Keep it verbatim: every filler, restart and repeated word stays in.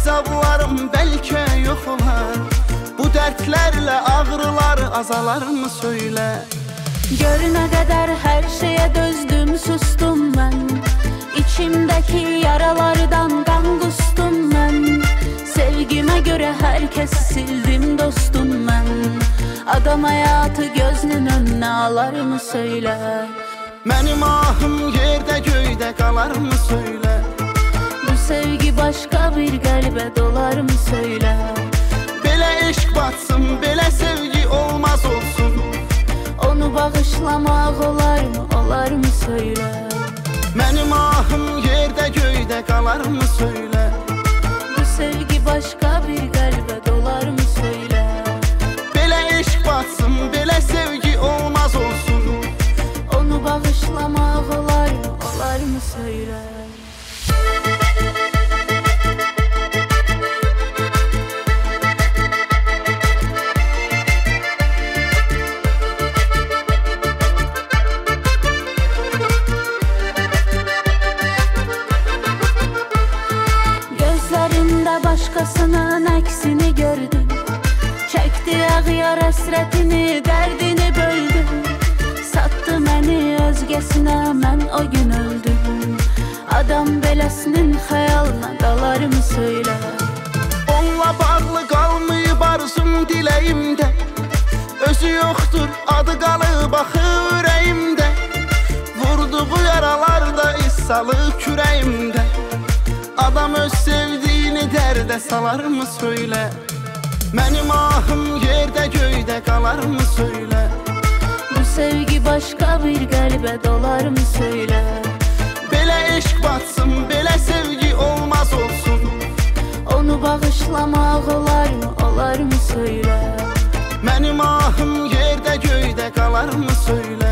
əzablarım bəlkə yox olar. Bu dərdlərlə ağrılar azalar mı söylə? Gör nə qədər hər şeyə dözdüm, sustum mən. İçimdəki yaralardan qan qustum mən. Sevgimə görə hər kəsi sildim dostum mən. Adam həyatı gözünün önünə alar mı söylə? Mənim ahım yerdə göydə qalar mı söylə? Bu sevgi başqa bir qəlbə dolar mı söylə? Belə eşq batsın, belə sevgi olmaz olsun. Onu bağışlamaq olar mı, olar mı söylə? Mənim ahım yerdə göydə qalar mı söylə? Bu sevgi başqa bir qəlbə dolar mı söylə? Belə eşq batsın, belə sevgi olmaz olsun. Onu bağışlamaq olar mı, olar mı söylə? Başqasının əksini gördüm. Çəkdi ağyar əsrətini, dərdini böldüm. Satdı məni özgəsinə, mən o gün öldüm. Adam beləsinin xəyalına dalar mı söylə? Onunla bağlı qalmayıb arzum diləyimdə. Özü yoxdur, adı qalıb axı ürəyimdə. Vurduğu yaralarda iz salıb kürəyimdə. Adam öz sevdiyini dərdə salar mı söylə? Mənim ahım yerdə göydə qalar mı söylə? Bu sevgi başqa bir qəlbə dolar mı söylə? Belə eşq batsın, belə sevgi olmaz olsun. Onu bağışlamaq olar mı, olar mı söylə? Mənim ahım yerdə göydə qalar mı söylə?